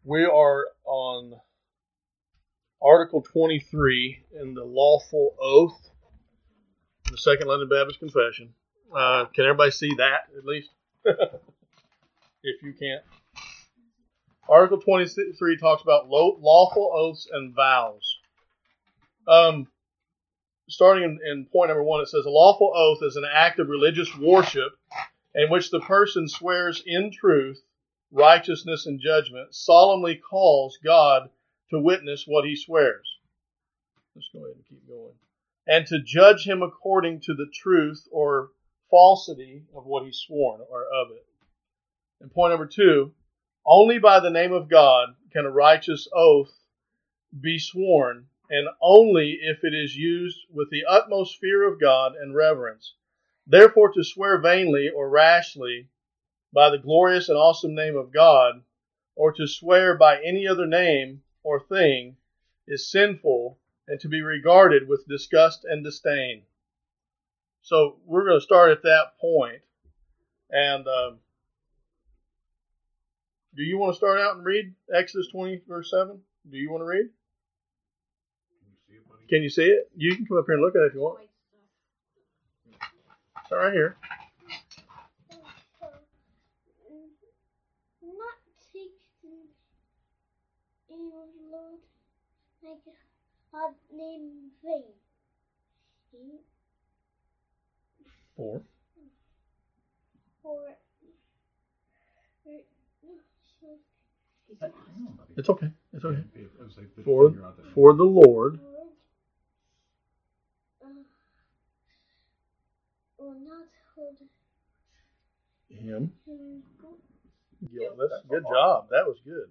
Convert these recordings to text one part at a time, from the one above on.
We are on Article 23 in the lawful oath, the Second London Baptist Confession. Can everybody see that, at least? If you can't. Article 23 talks about lawful oaths and vows. Starting in point number 1, it says, a lawful oath is an act of religious worship in which the person swears in truth, righteousness, and judgment, solemnly calls God to witness what he swears. Let's go ahead and keep going. And to judge him according to the truth or falsity of what he's sworn or of it. And point number 2, only by the name of God can a righteous oath be sworn, and only if it is used with the utmost fear of God and reverence. Therefore, to swear vainly or rashly by the glorious and awesome name of God, or to swear by any other name or thing, is sinful and to be regarded with disgust and disdain. So we're going to start at that point. And do you want to start out and read Exodus 20, verse 7? Do you want to read? Can you see it? You can come up here and look at it if you want. It's right here. Not take the name of the Lord, like our name in vain. 4. It's okay. It's okay. For the Lord will not hold him. Yeah, That's good job. That was good.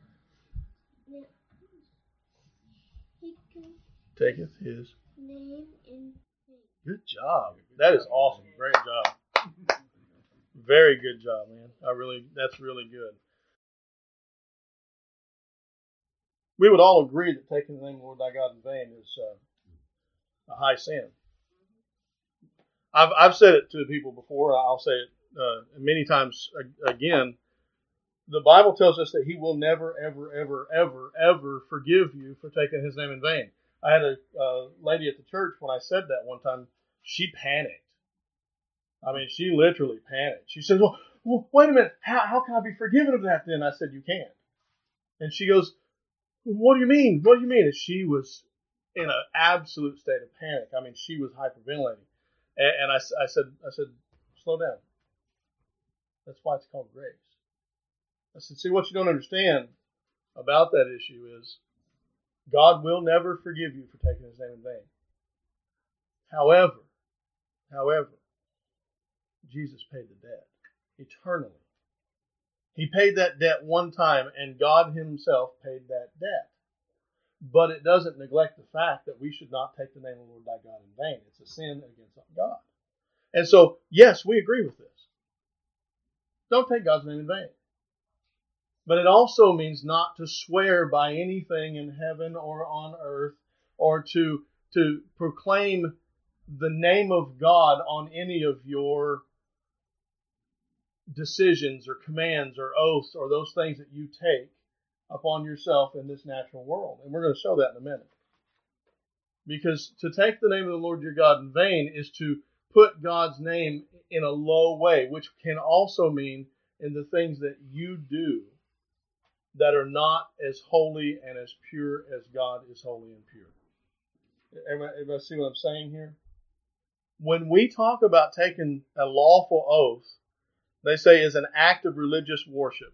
Taketh his name in vain. Good job. That is awesome. Great job. Very good job, man. That's really good. We would all agree that taking the name of the Lord thy God in vain is a high sin. I've said it to people before. I'll say it many times again. The Bible tells us that he will never, ever, ever, ever, ever forgive you for taking his name in vain. I had a lady at the church when I said that one time. She panicked. I mean, she literally panicked. She said, well wait a minute. How can I be forgiven of that then? I said, you can't. And she goes, what do you mean? What do you mean? And she was in an absolute state of panic. I mean, she was hyperventilating. And I said, slow down. That's why it's called grace. I said, see, what you don't understand about that issue is God will never forgive you for taking his name in vain. However, Jesus paid the debt eternally. He paid that debt one time, and God himself paid that debt. But it doesn't neglect the fact that we should not take the name of the Lord thy God in vain. It's a sin against God. And so, yes, we agree with this. Don't take God's name in vain. But it also means not to swear by anything in heaven or on earth, or to proclaim the name of God on any of your decisions or commands or oaths or those things that you take upon yourself in this natural world. And we're going to show that in a minute. Because to take the name of the Lord your God in vain is to put God's name in a low way, which can also mean in the things that you do that are not as holy and as pure as God is holy and pure. Everybody see what I'm saying here? When we talk about taking a lawful oath, they say is an act of religious worship.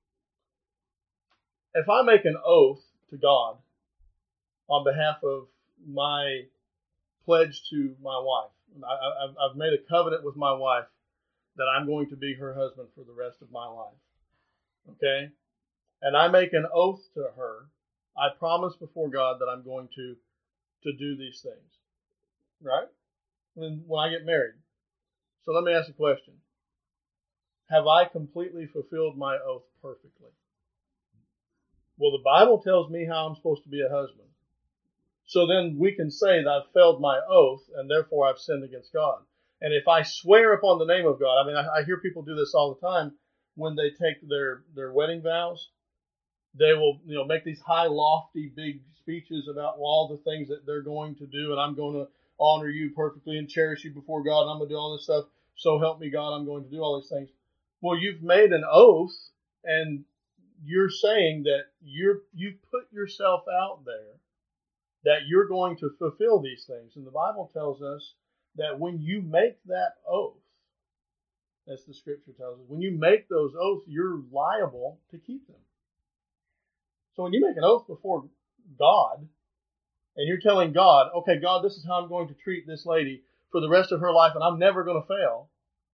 If I make an oath to God on behalf of my pledge to my wife, I've made a covenant with my wife that I'm going to be her husband for the rest of my life. Okay? And I make an oath to her. I promise before God that I'm going to do these things. Right? And when I get married. So let me ask a question. Have I completely fulfilled my oath perfectly? Well, the Bible tells me how I'm supposed to be a husband. So then we can say that I've failed my oath and therefore I've sinned against God. And if I swear upon the name of God, I mean, I hear people do this all the time when they take their wedding vows. They will, make these high, lofty, big speeches about all the things that they're going to do, and I'm going to honor you perfectly and cherish you before God, and I'm going to do all this stuff. So help me God, I'm going to do all these things. Well, you've made an oath, and you're saying that you've put yourself out there, that you're going to fulfill these things. And the Bible tells us that when you make that oath, as the Scripture tells us, when you make those oaths, you're liable to keep them. So when you make an oath before God, and you're telling God, okay, God, this is how I'm going to treat this lady for the rest of her life, and I'm never going to fail,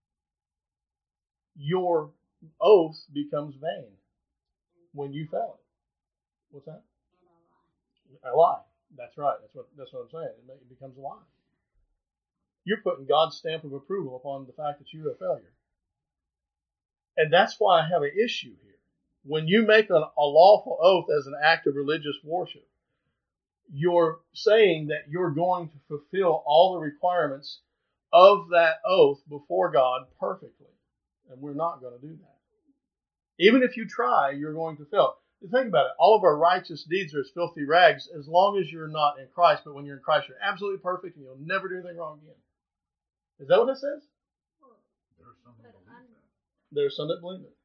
your oath becomes vain when you fail it. What's that? A lie. That's right. That's what I'm saying. It becomes a lie. You're putting God's stamp of approval upon the fact that you're a failure. And that's why I have an issue here. When you make a lawful oath as an act of religious worship, you're saying that you're going to fulfill all the requirements of that oath before God perfectly. And we're not going to do that. Even if you try, you're going to fail. Think about it. All of our righteous deeds are as filthy rags as long as you're not in Christ. But when you're in Christ, you're absolutely perfect and you'll never do anything wrong again. Is that what it says? There are some that believe it.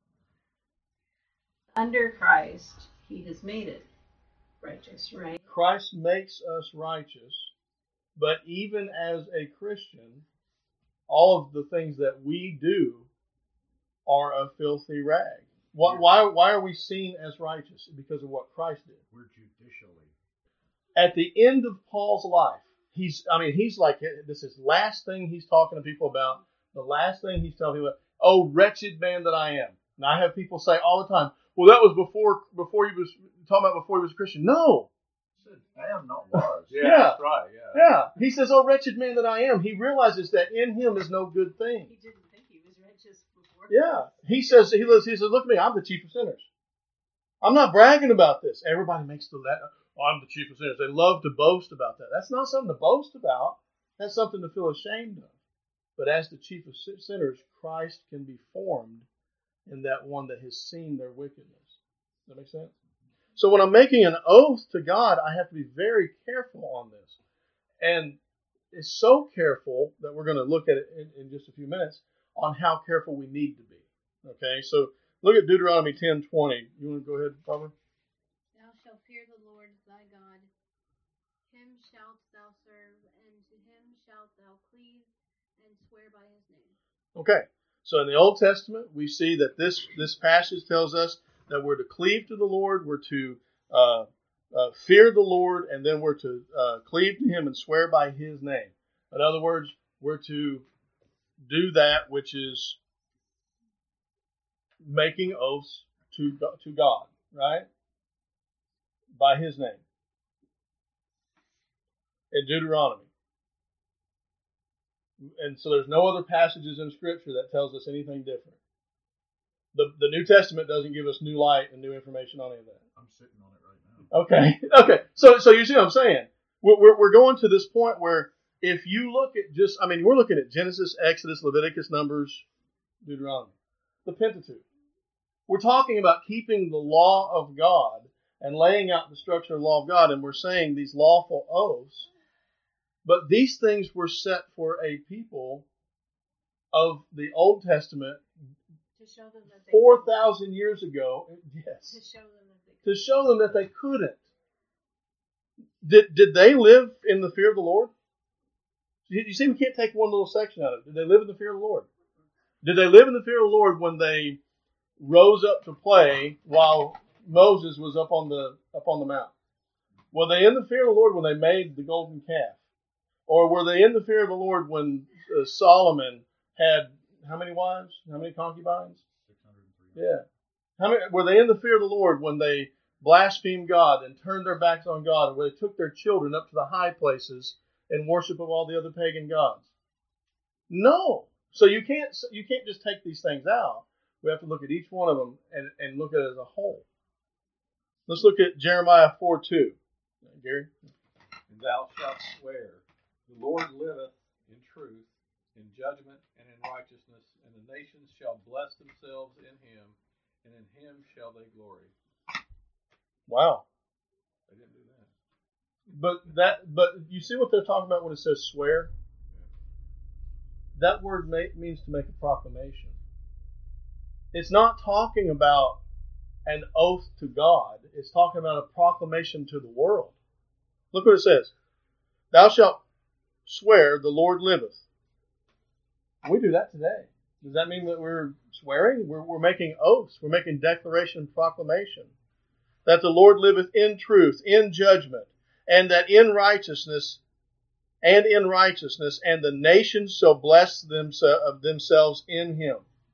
Under Christ, he has made it righteous, right? Christ makes us righteous, but even as a Christian, all of the things that we do are a filthy rag. Why are we seen as righteous? Because of what Christ did. We're judicially. At the end of Paul's life, he's like, this is the last thing he's talking to people about. The last thing he's telling people, oh, wretched man that I am. And I have people say all the time, well, that was before he was talking about before he was a Christian. No. He said, am, not was. Yeah. That's right. Yeah. He says, oh, wretched man that I am. He realizes that in him is no good thing. He didn't think he was righteous before. Yeah. He says, look at me, I'm the chief of sinners. I'm not bragging about this. Everybody makes I'm the chief of sinners. They love to boast about that. That's not something to boast about. That's something to feel ashamed of. But as the chief of sinners, Christ can be formed in that one that has seen their wickedness. Does that make sense? So when I'm making an oath to God, I have to be very careful on this. And it's so careful that we're going to look at it in just a few minutes on how careful we need to be. Okay, so look at Deuteronomy 10:20. You want to go ahead, Barbara? Thou shalt fear the Lord thy God. Him shalt thou serve, and to him shalt thou cleave, and swear by his name. Okay, so in the Old Testament, we see that this passage tells us that we're to cleave to the Lord, we're to fear the Lord, and then we're to cleave to him and swear by his name. In other words, we're to do that which is making oaths to God, right? By his name. In Deuteronomy. And so there's no other passages in Scripture that tells us anything different. The New Testament doesn't give us new light and new information on any of that. I'm sitting on it Okay. right now. Okay. So you see what I'm saying? We're going to this point where if you look at we're looking at Genesis, Exodus, Leviticus, Numbers, Deuteronomy, the Pentateuch. We're talking about keeping the law of God and laying out the structure of the law of God, and we're saying these lawful oaths. But these things were set for a people of the Old Testament To show them that they 4,000 years ago. Yes. To show them that they couldn't. Did they live in the fear of the Lord? You see, we can't take one little section out of it. Did they live in the fear of the Lord? Did they live in the fear of the Lord when they rose up to play while Moses was up on the mount? Were they in the fear of the Lord when they made the golden calf? Or were they in the fear of the Lord when Solomon had how many wives? How many concubines? 603. Yeah. Were they in the fear of the Lord when they blasphemed God and turned their backs on God, and where they took their children up to the high places in worship of all the other pagan gods? No. So you can't just take these things out. We have to look at each one of them and look at it as a whole. Let's look at Jeremiah 4:2. Gary? And thou shalt swear, the Lord liveth in truth, in judgment, and in righteousness, and the nations shall bless themselves in him, and in him shall they glory. Wow. They didn't do that. But you see what they're talking about when it says swear? That word means to make a proclamation. It's not talking about an oath to God. It's talking about a proclamation to the world. Look what it says. Thou shalt swear, the Lord liveth. We do that today. Does that mean that we're swearing? We're making oaths. We're making declaration and proclamation. That the Lord liveth in truth, in judgment, and that in righteousness, and the nations shall bless themselves in him.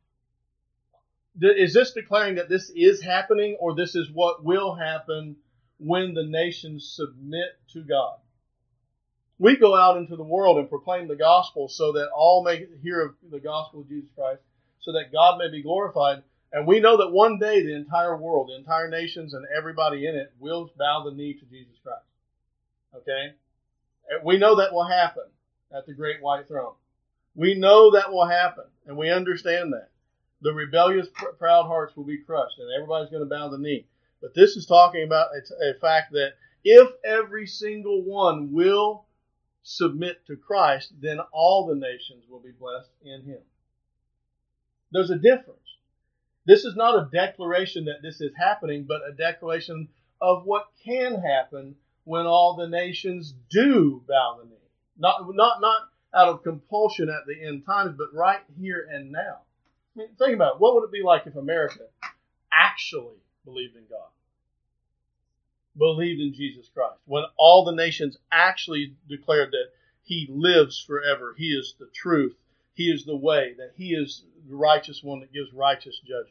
Is this declaring that this is happening, or this is what will happen when the nations submit to God? We go out into the world and proclaim the gospel so that all may hear of the gospel of Jesus Christ, so that God may be glorified. And we know that one day the entire world, the entire nations, and everybody in it will bow the knee to Jesus Christ. Okay? We know that will happen at the great white throne. We know that will happen, and we understand that. The rebellious, proud hearts will be crushed, and everybody's going to bow the knee. But this is talking about a fact that if every single one will submit to Christ, then all the nations will be blessed in him. There's a difference. This is not a declaration that this is happening, but a declaration of what can happen when all the nations do bow the knee. Not out of compulsion at the end times, but right here and now. I mean, think about it. What would it be like if America actually believed in God? Believed in Jesus Christ. When all the nations actually declared that he lives forever. He is the truth. He is the way. That he is the righteous one that gives righteous judgment.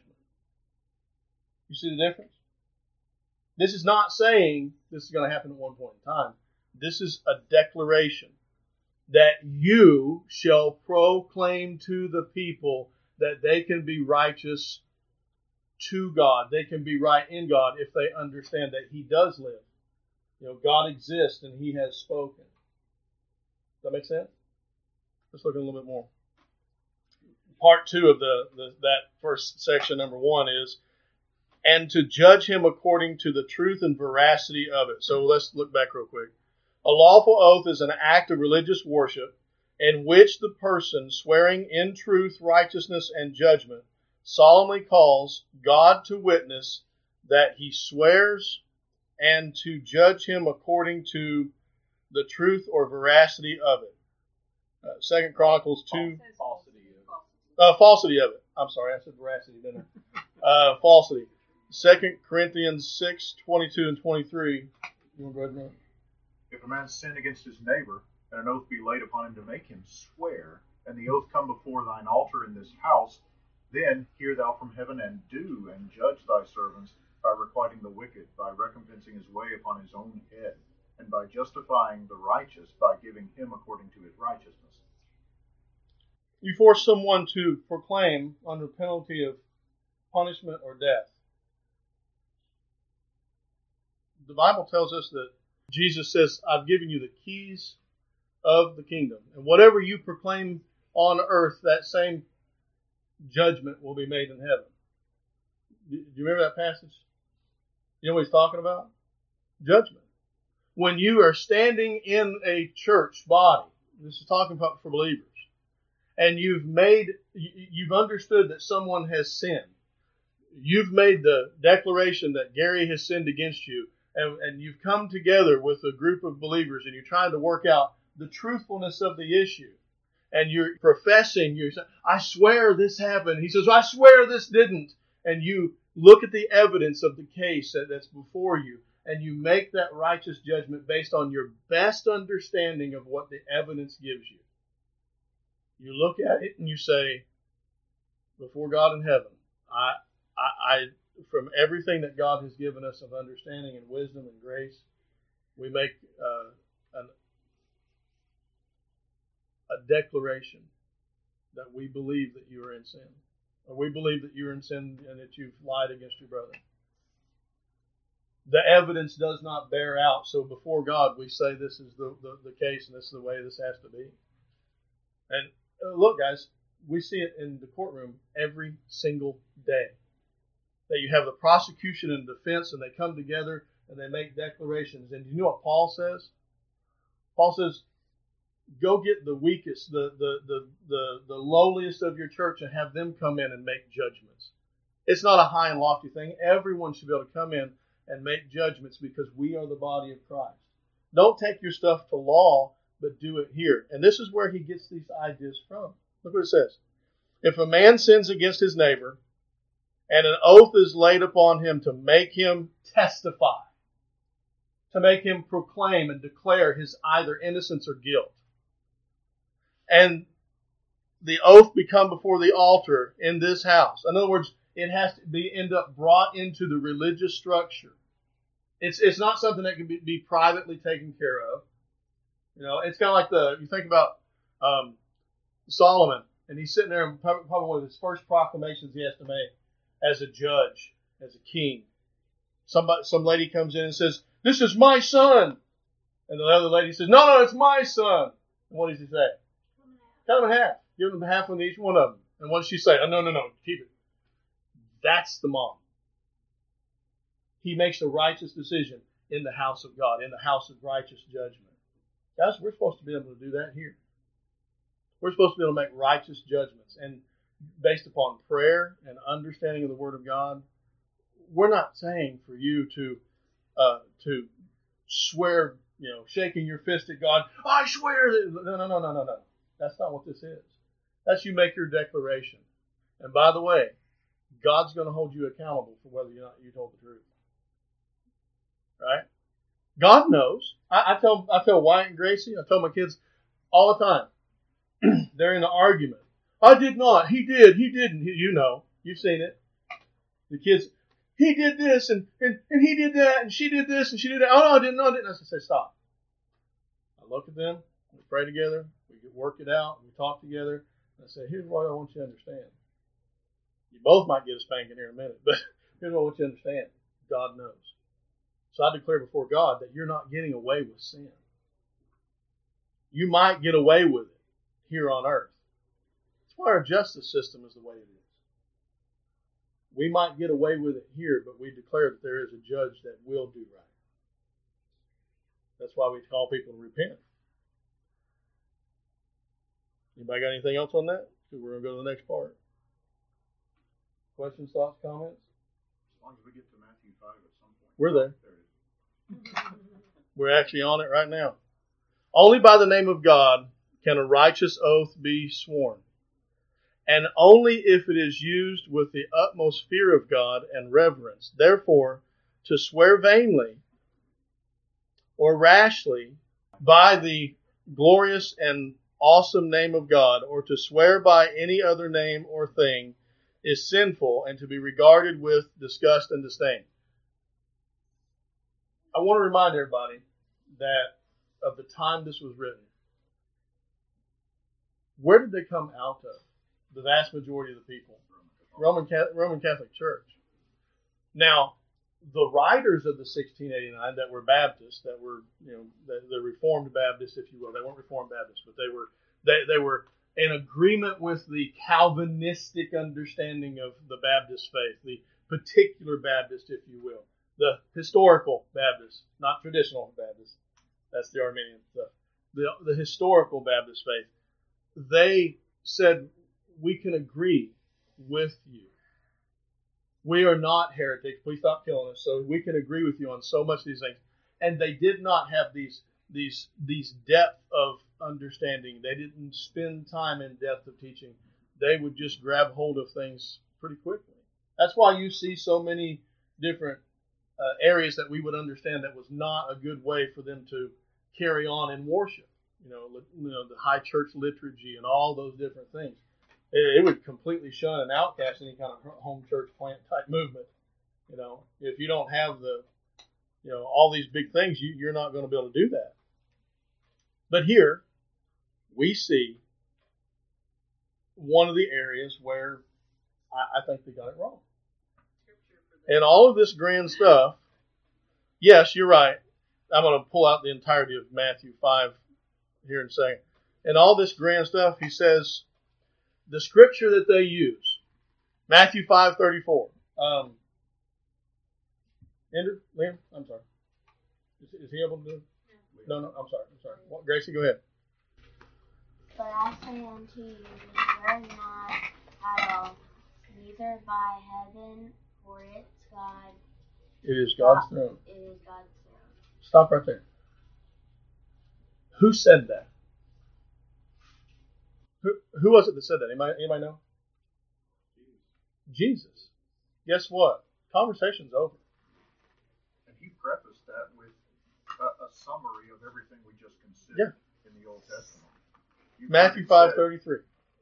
You see the difference? This is not saying this is going to happen at one point in time. This is a declaration that you shall proclaim to the people that they can be righteous to God. They can be right in God if they understand that he does live. You know, God exists and he has spoken. Does that make sense? Let's look at a little bit more. Part 2 of that first section, number 1, is, and to judge him according to the truth and veracity of it. So let's look back real quick. A lawful oath is an act of religious worship in which the person swearing in truth, righteousness, and judgment solemnly calls God to witness that he swears and to judge him according to the truth or veracity of it. 2 Chronicles 2. Falsity of it. I'm sorry, I said veracity, didn't I? Falsity. 2 Corinthians 6, 22 and 23. You want to go ahead and read? If a man sin against his neighbor, and an oath be laid upon him to make him swear, and the oath come before thine altar in this house, then hear thou from heaven, and do, and judge thy servants by requiting the wicked, by recompensing his way upon his own head, and by justifying the righteous, by giving him according to his righteousness. You force someone to proclaim under penalty of punishment or death. The Bible tells us that Jesus says, I've given you the keys of the kingdom. And whatever you proclaim on earth, that same judgment will be made in heaven. Do you remember that passage? You know what he's talking about? Judgment. When you are standing in a church body, this is talking about for believers, and you've understood that someone has sinned. You've made the declaration that Gary has sinned against you, and you've come together with a group of believers, and you're trying to work out the truthfulness of the issue. And you're professing, you're saying, I swear this happened. He says, I swear this didn't. And you look at the evidence of the case that's before you, and you make that righteous judgment based on your best understanding of what the evidence gives you. You look at it and you say, before God in heaven, I from everything that God has given us of understanding and wisdom and grace, we make a declaration that we believe that you are in sin. Or we believe that you're in sin and that you've lied against your brother. The evidence does not bear out, so before God we say this is the case and this is the way this has to be. And look, guys, we see it in the courtroom every single day. That you have the prosecution and defense, and they come together and they make declarations. And you know what Paul says? Paul says, go get the weakest, the lowliest of your church and have them come in and make judgments. It's not a high and lofty thing. Everyone should be able to come in and make judgments because we are the body of Christ. Don't take your stuff to law, but do it here. And this is where he gets these ideas from. Look what it says. If a man sins against his neighbor, and an oath is laid upon him to make him testify, to make him proclaim and declare his either innocence or guilt, and the oath become before the altar in this house. In other words, it has to end up brought into the religious structure. It's not something that can be privately taken care of. You know, it's kind of like you think about Solomon, and he's sitting there, and probably one of his first proclamations he has to make as a judge, as a king. Some lady comes in and says, "This is my son," and the other lady says, "No, it's my son." And what does he say? Cut them in half. Give them half on each one of them. And what does she say? "Oh, no, keep it." That's the mom. He makes a righteous decision in the house of God, in the house of righteous judgment. Guys, we're supposed to be able to do that here. We're supposed to be able to make righteous judgments. And based upon prayer and understanding of the Word of God, we're not saying for you to swear, shaking your fist at God, "I swear that." No. That's not what this is. That's you make your declaration. And by the way, God's going to hold you accountable for whether or not you told the truth. Right? God knows. I tell Wyatt and Gracie, I tell my kids all the time. They're in an argument. "I did not. He did. He didn't." You know. You've seen it. The kids, "He did this and he did that and she did this and she did that." "Oh, no, I didn't. I say, stop. I look at them. We pray together. We work it out. We talk together. And I say, "Here's what I want you to understand. You both might get a spanking here in a minute, but here's what I want you to understand. God knows. So I declare before God that you're not getting away with sin. You might get away with it here on earth. That's why our justice system is the way it is. We might get away with it here, but we declare that there is a judge that will do right. That's why we call people to repent. Anybody got anything else on that? Because we're going to go to the next part. Questions, thoughts, comments? As long as we get to Matthew 5 at some point. We're there. There it is. We're actually on it right now. Only by the name of God can a righteous oath be sworn, and only if it is used with the utmost fear of God and reverence. Therefore, to swear vainly or rashly by the glorious and awesome name of God, or to swear by any other name or thing, is sinful and to be regarded with disgust and disdain. I want to remind everybody that of the time this was written. Where did they come out of? The vast majority of the people. Roman Catholic Church. Now, the writers of the 1689 that were Baptists, that were, the Reformed Baptists, if you will, they weren't Reformed Baptists, but they were in agreement with the Calvinistic understanding of the Baptist faith, the particular Baptist, if you will, the historical Baptist, not traditional Baptist. That's the Arminian stuff. The historical Baptist faith. They said, we can agree with you. We are not heretics. Please stop killing us. So we can agree with you on so much of these things. And they did not have these depth of understanding. They didn't spend time in depth of teaching. They would just grab hold of things pretty quickly. That's why you see so many different areas that we would understand that was not a good way for them to carry on in worship. The high church liturgy and all those different things. It would completely shun and outcast any kind of home church plant type movement. If you don't have all these big things, you're not going to be able to do that. But here we see one of the areas where I think they got it wrong. And all of this grand stuff, yes, you're right. I'm going to pull out the entirety of Matthew 5 here in a second. And all this grand stuff, he says, the scripture that they use, Matthew 5:34. Andrew, Liam, I'm sorry. Is he able to do it? No, I'm sorry. Well, Gracie, go ahead. But I say unto you, swear not at all, neither by heaven, for it's God. It is God's throne. It is God's throne. Stop right there. Who said that? Who was it that said that? Anybody know? Jesus. Guess what? Conversation's over. And he prefaced that with a summary of everything we just considered in the Old Testament. Matthew 5:33.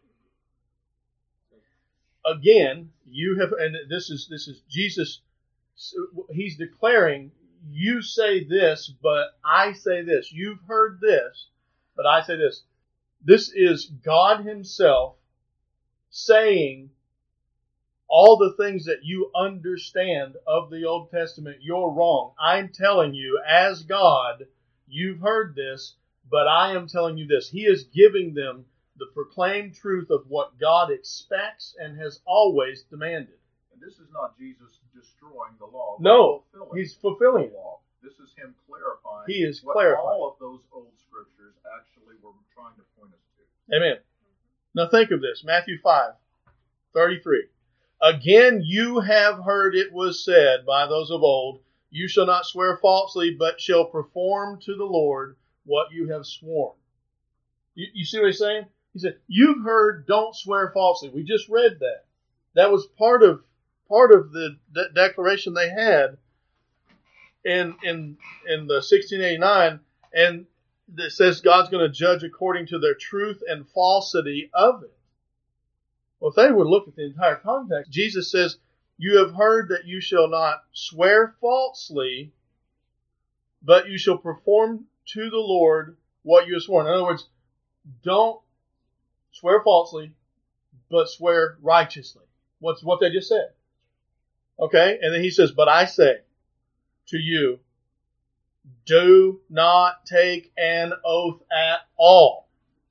Again, you have, and this is Jesus. He's declaring, you say this, but I say this. You've heard this, but I say this. This is God Himself saying all the things that you understand of the Old Testament, you're wrong. I'm telling you, as God, you've heard this, but I am telling you this. He is giving them the proclaimed truth of what God expects and has always demanded. And this is not Jesus destroying the law. No, He's fulfilling the law. This is Him clarifying. He is what clarifying. all of those old scriptures actually were trying to point us to. Amen. Now think of this. Matthew 5:33. Again, you have heard it was said by those of old, you shall not swear falsely, but shall perform to the Lord what you have sworn. You see what he's saying? He said, you've heard, don't swear falsely. We just read that. That was part of the declaration they had in the 1689, and it says God's going to judge according to their truth and falsity of it. Well, if they would look at the entire context, Jesus says, you have heard that you shall not swear falsely, but you shall perform to the Lord what you have sworn. In other words, don't swear falsely, but swear righteously. What's what they just said. Okay? And then he says, but I say to you, do not take an oath at all.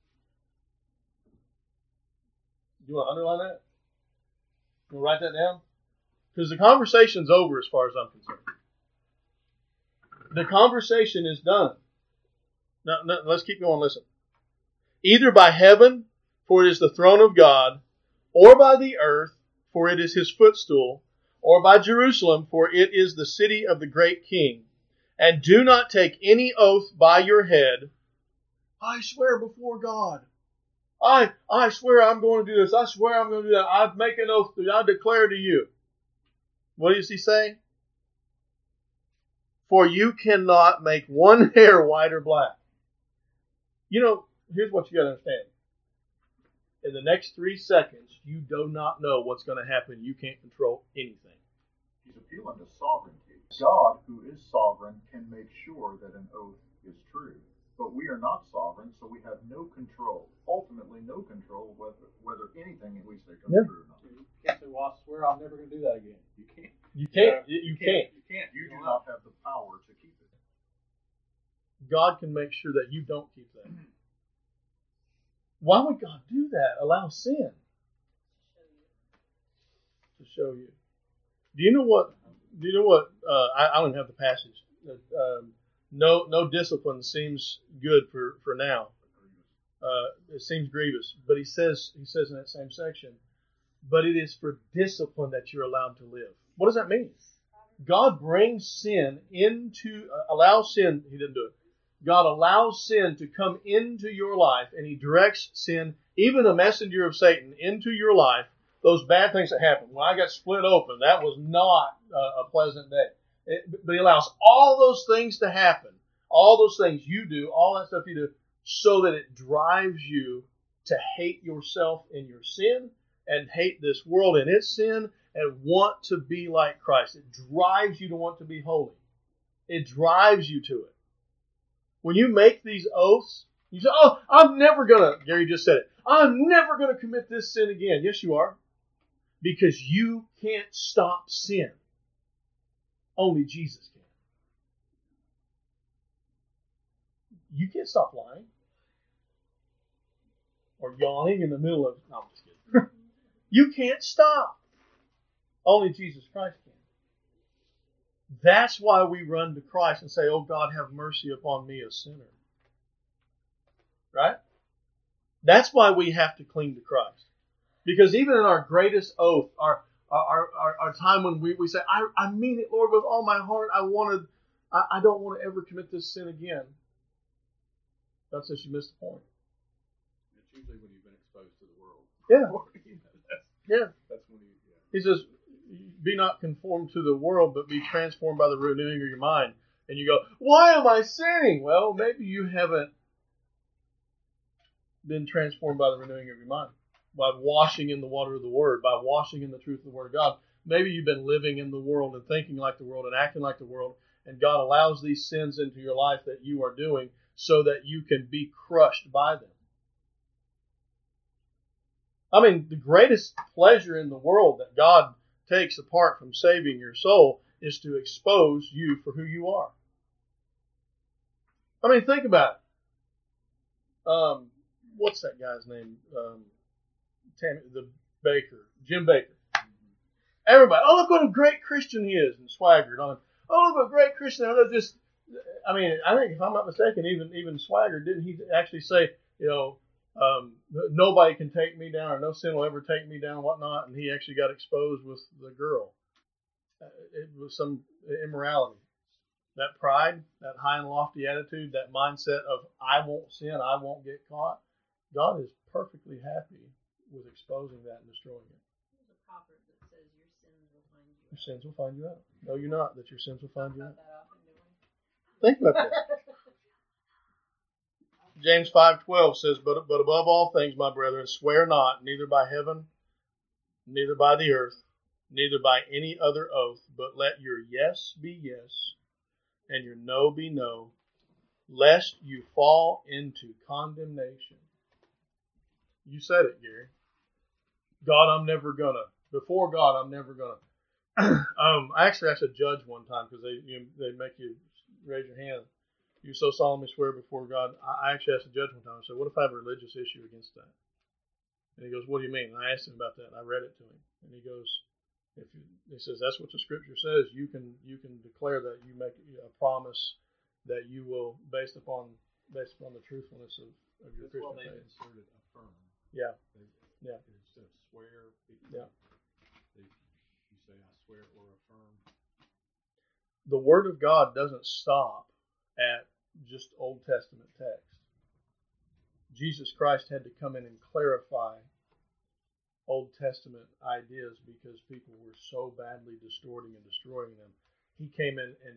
You want to underline that? You want to write that down? Because the conversation's over as far as I'm concerned. The conversation is done. Now, let's keep going. Listen. Either by heaven, for it is the throne of God, or by the earth, for it is His footstool, or by Jerusalem, for it is the city of the great King. And do not take any oath by your head. I swear before God. I swear I'm going to do this. I swear I'm going to do that. I make an oath to you. I declare to you. What does he say? For you cannot make one hair white or black. You know, here's what you got to understand. In the next 3 seconds, you do not know what's going to happen. You can't control anything. He's appealing to sovereignty. God, who is sovereign, can make sure that an oath is true. But we are not sovereign, so we have no control. Ultimately, no control whether anything we say comes true or not. You can't say, well, I swear I'm never going to do that again. You can't. You can't. You can't. You can't. You do not have the power to keep it. God can make sure that you don't keep that. Why would God do that? Allow sin to show you. Do you know what? I don't even have the passage. No discipline seems good for now. It seems grievous, but he says in that same section, but it is for discipline that you're allowed to live. What does that mean? God brings sin allows sin. He didn't do it. God allows sin to come into your life, and He directs sin, even a messenger of Satan, into your life. Those bad things that happened. When I got split open, that was not a pleasant day. But He allows all those things to happen, all those things you do, all that stuff you do, so that it drives you to hate yourself in your sin and hate this world in its sin and want to be like Christ. It drives you to want to be holy. It drives you to it. When you make these oaths, you say, oh, I'm never going to, Gary just said it, I'm never going to commit this sin again. Yes, you are. Because you can't stop sin. Only Jesus can. You can't stop lying. Or yawning in the middle of, no, I'm just kidding. You can't stop. Only Jesus Christ can. That's why we run to Christ and say, oh God, have mercy upon me, a sinner. Right? That's why we have to cling to Christ. Because even in our greatest oath, our time when we say, I mean it, Lord, with all my heart, I don't want to ever commit this sin again. God says you missed the point. It's usually when you've been exposed to the world. Yeah. That's when you. Yeah. He says, be not conformed to the world, but be transformed by the renewing of your mind. And you go, why am I sinning? Well, maybe you haven't been transformed by the renewing of your mind, by washing in the water of the Word, by washing in the truth of the Word of God. Maybe you've been living in the world and thinking like the world and acting like the world, and God allows these sins into your life that you are doing so that you can be crushed by them. I mean, the greatest pleasure in the world that God takes apart from saving your soul is to expose you for who you are. I mean, think about it. What's that guy's name? The Baker, Jim Baker. Everybody, oh, look what a great Christian he is, and swaggered on him. Oh, look what a great Christian. I think if I'm not mistaken, even Swagger, didn't he actually say, nobody can take me down, or no sin will ever take me down, whatnot, and he actually got exposed with the girl. It was some immorality. That pride, that high and lofty attitude, that mindset of I won't sin, I won't get caught. God is perfectly happy with exposing that and destroying it. There's a proverb that says your sins will find you out. Your sins will find you out. No, you're not, that your sins will find you out. That often, do we? Think about that. James 5:12 says, but above all things, my brethren, swear not, neither by heaven, neither by the earth, neither by any other oath, but let your yes be yes, and your no be no, lest you fall into condemnation. You said it, Gary. God, I'm never gonna. Before God, I'm never gonna. I actually asked a judge one time because they make you raise your hand. You so solemnly swear before God. I actually asked a judge one time. I said, "What if I have a religious issue against that?" And he goes, "What do you mean?" And I asked him about that. And I read it to him, and he goes, he says, "That's what the Scripture says. You can declare that you make a promise that you will based upon the truthfulness of your Christian faith." They inserted affirm. Yeah. Yeah. Instead of swear, Yeah. You say, I swear or affirm. The Word of God doesn't stop at just Old Testament text. Jesus Christ had to come in and clarify Old Testament ideas because people were so badly distorting and destroying them. He came in and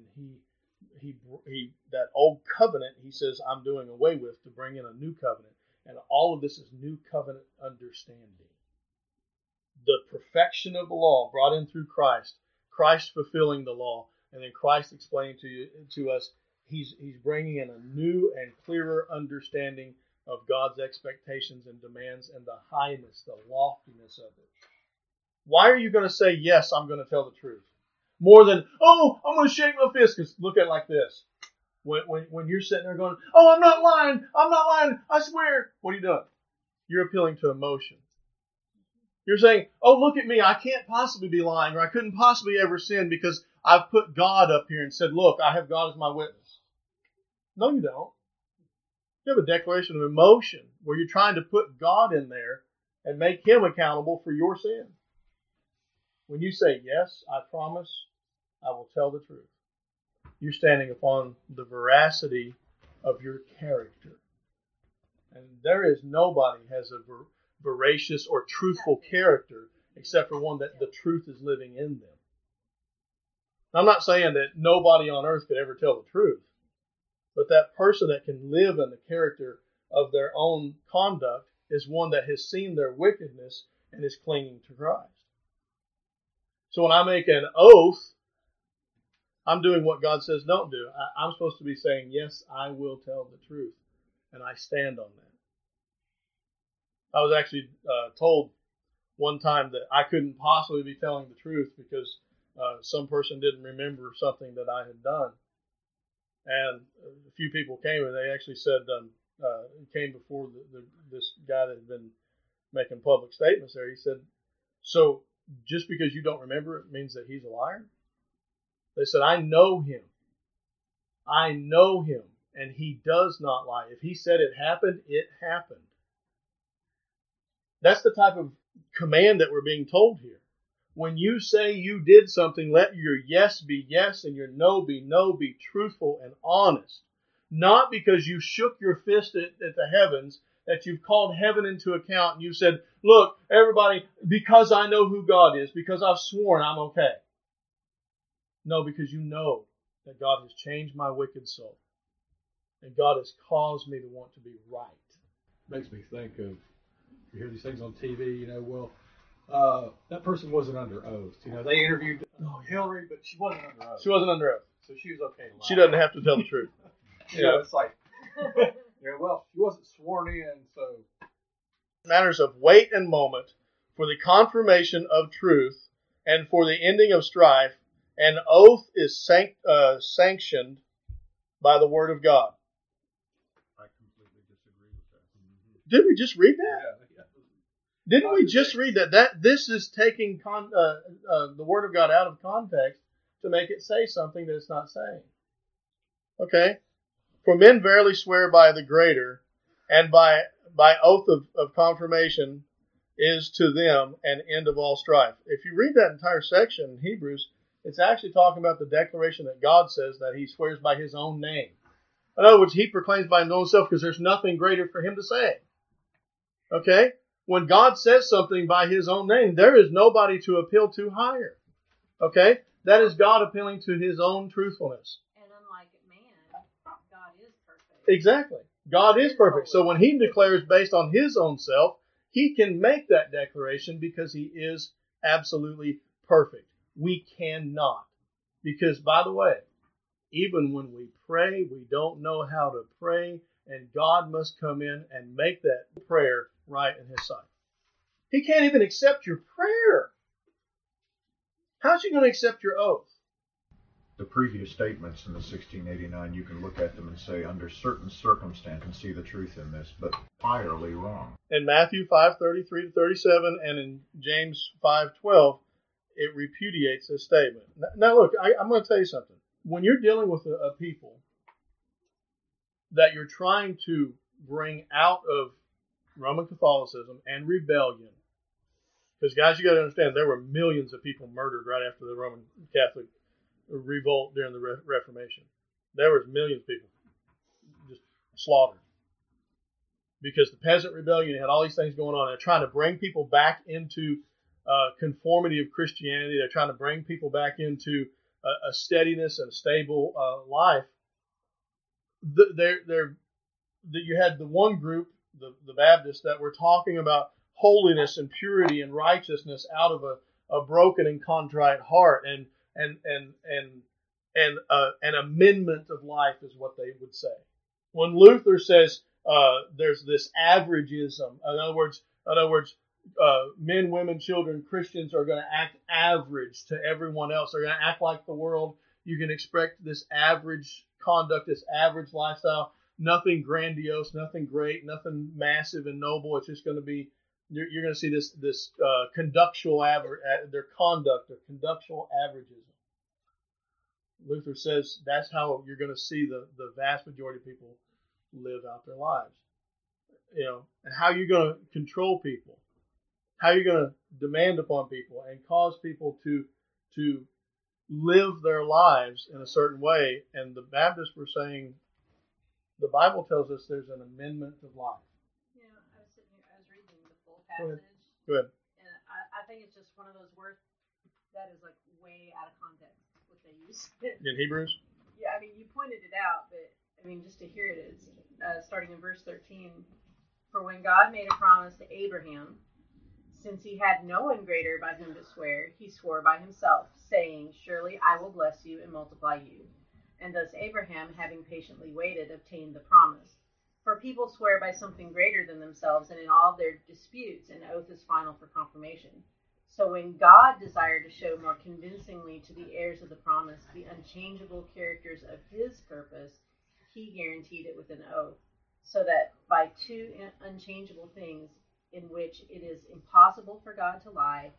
he that old covenant, he says, I'm doing away with to bring in a new covenant. And all of this is new covenant understanding. The perfection of the law brought in through Christ, Christ fulfilling the law, and then Christ explaining to us, he's bringing in a new and clearer understanding of God's expectations and demands and the highness, the loftiness of it. Why are you going to say, yes, I'm going to tell the truth? More than, oh, I'm going to shake my fist, because look at it like this. When you're sitting there going, oh, I'm not lying, I swear. What are you doing? You're appealing to emotion. You're saying, oh, look at me, I can't possibly be lying, or I couldn't possibly ever sin because I've put God up here and said, look, I have God as my witness. No, you don't. You have a declaration of emotion where you're trying to put God in there and make Him accountable for your sin. When you say, yes, I promise, I will tell the truth, you're standing upon the veracity of your character. And there is nobody has a veracious or truthful character except for one that the truth is living in them. I'm not saying that nobody on earth could ever tell the truth, but that person that can live in the character of their own conduct is one that has seen their wickedness and is clinging to Christ. So when I make an oath, I'm doing what God says don't do. I'm supposed to be saying, yes, I will tell the truth. And I stand on that. I was actually told one time that I couldn't possibly be telling the truth because some person didn't remember something that I had done. And a few people came and they actually said, came before this guy that had been making public statements there. He said, so just because you don't remember it means that he's a liar? They said, I know him. I know him, and he does not lie. If he said it happened, it happened. That's the type of command that we're being told here. When you say you did something, let your yes be yes and your no be no. Be truthful and honest. Not because you shook your fist at the heavens, that you've called heaven into account and you said, look, everybody, because I know who God is, because I've sworn, I'm okay. No, because you know that God has changed my wicked soul. And God has caused me to want to be right. Makes me think of, you hear these things on TV, that person wasn't under oath. They interviewed Hillary, but she wasn't under oath. She wasn't under oath. So she was okay to lie. She doesn't have to tell the truth. It's like, well, she wasn't sworn in, so. Matters of weight and moment, for the confirmation of truth, and for the ending of strife, an oath is sanctioned by the word of God. I completely disagree with that. Did we just read that? Yeah. Didn't we just read that this is taking the word of God out of context to make it say something that it's not saying? Okay. For men verily swear by the greater, and by oath of confirmation is to them an end of all strife. If you read that entire section in Hebrews, it's actually talking about the declaration that God says that he swears by his own name. In other words, he proclaims by his own self because there's nothing greater for him to say. Okay? When God says something by his own name, there is nobody to appeal to higher. Okay? That is God appealing to his own truthfulness. And unlike man, God is perfect. Exactly. God is perfect. So when he declares based on his own self, he can make that declaration because he is absolutely perfect. We cannot. Because, by the way, even when we pray, we don't know how to pray, and God must come in and make that prayer right in his sight. He can't even accept your prayer. How's he going to accept your oath? The previous statements in the 1689, you can look at them and say, under certain circumstances, see the truth in this, but entirely wrong. In Matthew 5:33-37 and in James 5:12, it repudiates this statement. Now look, I'm going to tell you something. When you're dealing with a people that you're trying to bring out of Roman Catholicism and rebellion, because guys, you got to understand, there were millions of people murdered right after the Roman Catholic revolt during the Reformation. There was millions of people just slaughtered. Because the peasant rebellion had all these things going on. They're trying to bring people back into conformity of Christianity. They're trying to bring people back into a steadiness and a stable life. You had the one group, the Baptists, that were talking about holiness and purity and righteousness out of a broken and contrite heart, and an amendment of life is what they would say. When Luther says there's this averageism, in other words, men, women, children, Christians are going to act average to everyone else. They're going to act like the world. You can expect this average conduct, this average lifestyle. Nothing grandiose, nothing great, nothing massive and noble. It's just going to be, you're going to see this conductual their conduct, their conductual averagism. Luther says that's how you're going to see the vast majority of people live out their lives. And how you're going to control people, how you're going to demand upon people and cause people to live their lives in a certain way. And the Baptists were saying, the Bible tells us there's an amendment of life. I was sitting here, I was reading the full passage. Go ahead. And I think it's just one of those words that is like way out of context, what they use. In Hebrews? Yeah, I mean, you pointed it out, but I mean, just to hear it is, starting in verse 13, for when God made a promise to Abraham, since he had no one greater by whom to swear, he swore by himself, saying, surely I will bless you and multiply you. And thus Abraham, having patiently waited, obtained the promise. For people swear by something greater than themselves, and in all their disputes, an oath is final for confirmation. So when God desired to show more convincingly to the heirs of the promise the unchangeable characters of his purpose, he guaranteed it with an oath, so that by two unchangeable things in which it is impossible for God to lie,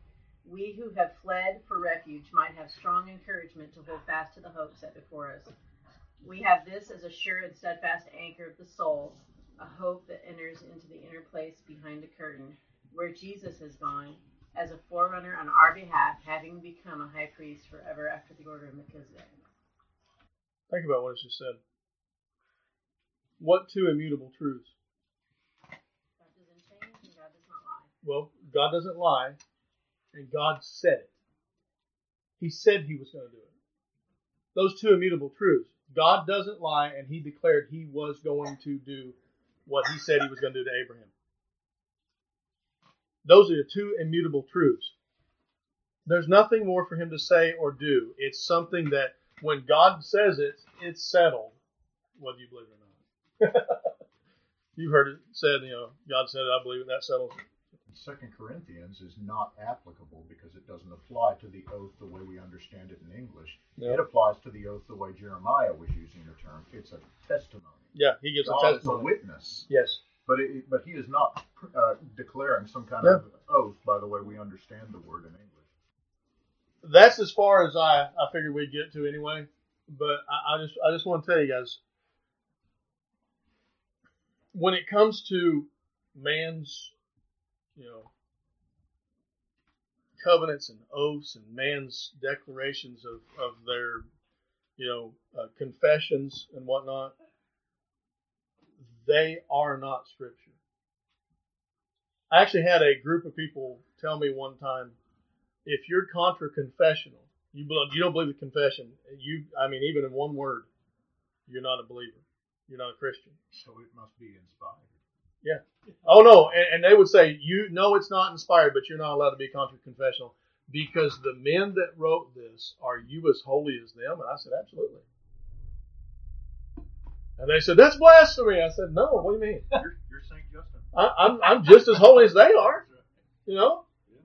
we who have fled for refuge might have strong encouragement to hold fast to the hope set before us. We have this as a sure and steadfast anchor of the soul, a hope that enters into the inner place behind the curtain, where Jesus has gone, as a forerunner on our behalf, having become a high priest forever after the order of Melchizedek. Think about what it just said. What two immutable truths? God doesn't change and God does not lie. Well, God doesn't lie, and God said it. He said He was going to do it. Those two immutable truths. God doesn't lie, and He declared He was going to do what He said He was going to do to Abraham. Those are the two immutable truths. There's nothing more for Him to say or do. It's something that when God says it, it's settled, whether you believe it or not. You've heard it said, God said it, I believe it, that settles it. 2 Corinthians is not applicable because it doesn't apply to the oath the way we understand it in English. Yeah. It applies to the oath the way Jeremiah was using the term. It's a testimony. Yeah, he gives God a testimony. is a witness. Yes. But he is not declaring some kind of oath by the way we understand the word in English. That's as far as I figured we'd get to anyway. But I just want to tell you guys, when it comes to man's, covenants and oaths and man's declarations of their, confessions and whatnot, they are not Scripture. I actually had a group of people tell me one time, if you're contra-confessional, you don't believe the confession, even in one word, you're not a believer. You're not a Christian. So it must be inspired. Yeah. Oh, no. And they would say, it's not inspired, but you're not allowed to be contra-confessional because the men that wrote this, are you as holy as them? And I said, absolutely. And they said, that's blasphemy. I said, no, what do you mean? You're St. Justin. I'm just as holy as they are. You're as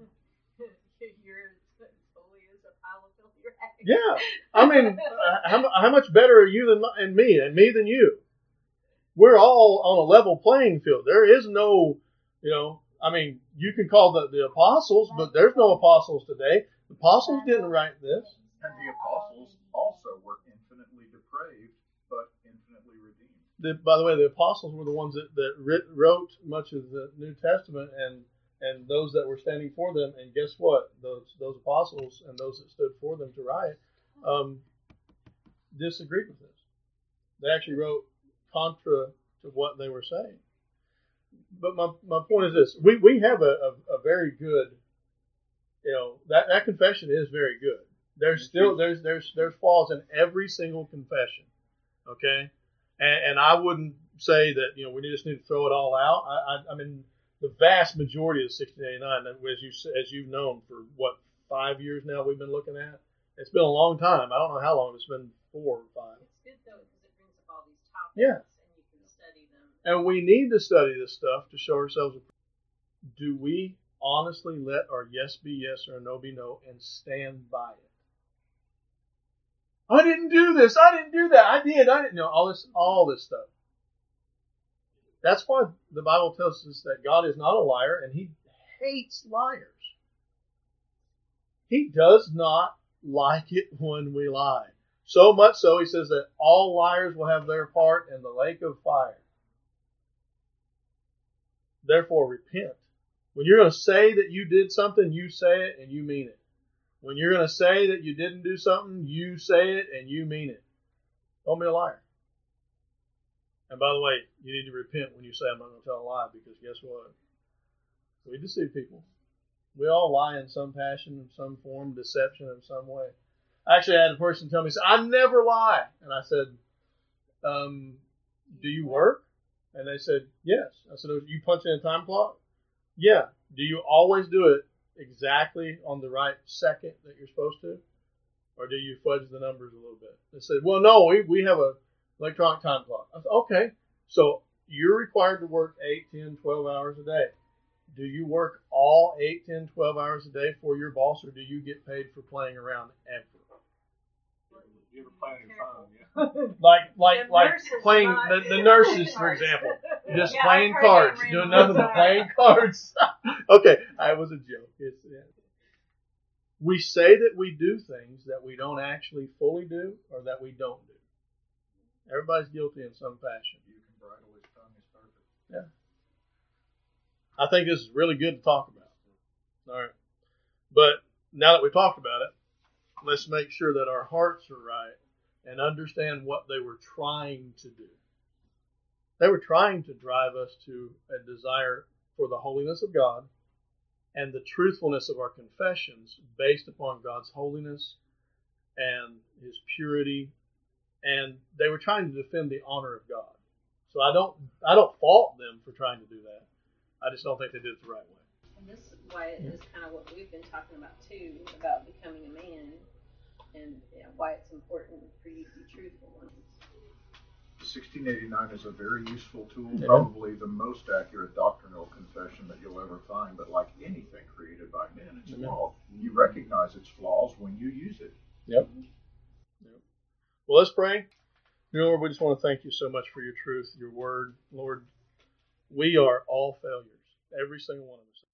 holy as a pile of filthy rags. Yeah. How much better are you than me, and me than you? We're all on a level playing field. There is no, you can call the apostles, but there's no apostles today. The apostles didn't write this. And the apostles also were infinitely depraved, but infinitely redeemed. By the way, the apostles were the ones that wrote much of the New Testament, and those that were standing for them. And guess what? Those apostles and those that stood for them to write disagreed with this. They actually wrote contra to what they were saying. But my point is this: we have a very good, that confession is very good. There's flaws in every single confession, okay, and I wouldn't say that we just need to throw it all out. I mean, the vast majority of 1689, as you've known for 5 years now, we've been looking at. It's been a long time. I don't know how long. It's been 4 or 5. It's good though because it brings up all these topics. Yeah. And you can study them. And we need to study this stuff to show ourselves. Do we honestly let our yes be yes or no be no and stand by it? I didn't do this. I didn't do that. I did. All this stuff. That's why the Bible tells us that God is not a liar and He hates liars. He does not like it when we lie. So much so, He says that all liars will have their part in the lake of fire. Therefore, repent. When you're going to say that you did something, you say it and you mean it. When you're going to say that you didn't do something, you say it and you mean it. Don't be a liar. And by the way, you need to repent when you say, I'm not going to tell a lie, because guess what? We deceive people. We all lie in some passion, in some form, deception in some way. Actually, I had a person tell me, I never lie. And I said, do you work? And they said, yes. I said, you punch in a time clock? Yeah. Do you always do it exactly on the right second that you're supposed to? Or do you fudge the numbers a little bit? They said, well, no, we have a electronic time clock. I said, okay. So you're required to work 8, 10, 12 hours a day. Do you work all 8, 10, 12 hours a day for your boss, or do you get paid for playing around ever? You ever play on your phone? Yeah. Like playing the nurses, for example, just playing cards, doing nothing but playing cards. Okay, that was a joke. we say that we do things that we don't actually fully do or that we don't do. Everybody's guilty in some fashion. You can bridle his tongue is perfect. Yeah. I think this is really good to talk about. All right. But now that we've talked about it, let's make sure that our hearts are right and understand what they were trying to do. They were trying to drive us to a desire for the holiness of God and the truthfulness of our confessions based upon God's holiness and His purity, and they were trying to defend the honor of God. So I don't fault them for trying to do that. I just don't think they did it the right way. And this is why it is kind of what we've been talking about too, about becoming a man, and why it's important for you to be truthful. 1689 is a very useful tool, Yeah. probably the most accurate doctrinal confession that you'll ever find. But like anything created by men, it's flawed. You recognize its flaws when you use it. Yep. Well, let's pray. Dear Lord, we just want to thank you so much for your truth, your word. Lord, we are all failures, every single one of us.